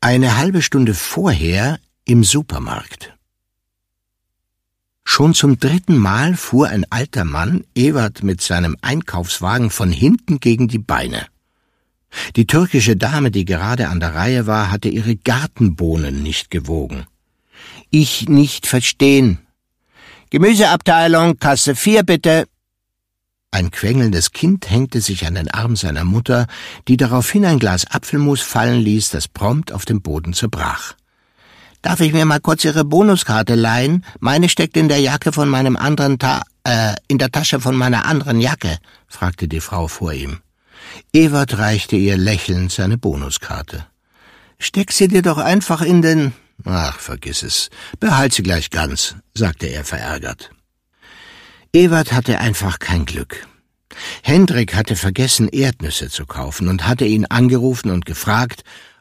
Eine halbe Stunde vorher im Supermarkt. Schon zum 3. Mal fuhr ein alter Mann Ewert mit seinem Einkaufswagen von hinten gegen die Beine. Die türkische Dame, die gerade an der Reihe war, hatte ihre Gartenbohnen nicht gewogen. »Ich nicht verstehen. Gemüseabteilung, Kasse 4 bitte.« Ein quengelndes Kind hängte sich an den Arm seiner Mutter, die daraufhin ein Glas Apfelmus fallen ließ, das prompt auf dem Boden zerbrach. »Darf ich mir mal kurz Ihre Bonuskarte leihen? Meine steckt in der Jacke von meinem anderen in der Tasche von meiner anderen Jacke«, fragte die Frau vor ihm. Ewert reichte ihr lächelnd seine Bonuskarte. »Steck sie dir doch einfach in den...« »Ach, vergiss es. Behalt sie gleich ganz«, sagte er verärgert. Ewert hatte einfach kein Glück. Hendrik hatte vergessen, Erdnüsse zu kaufen und hatte ihn angerufen und gefragt,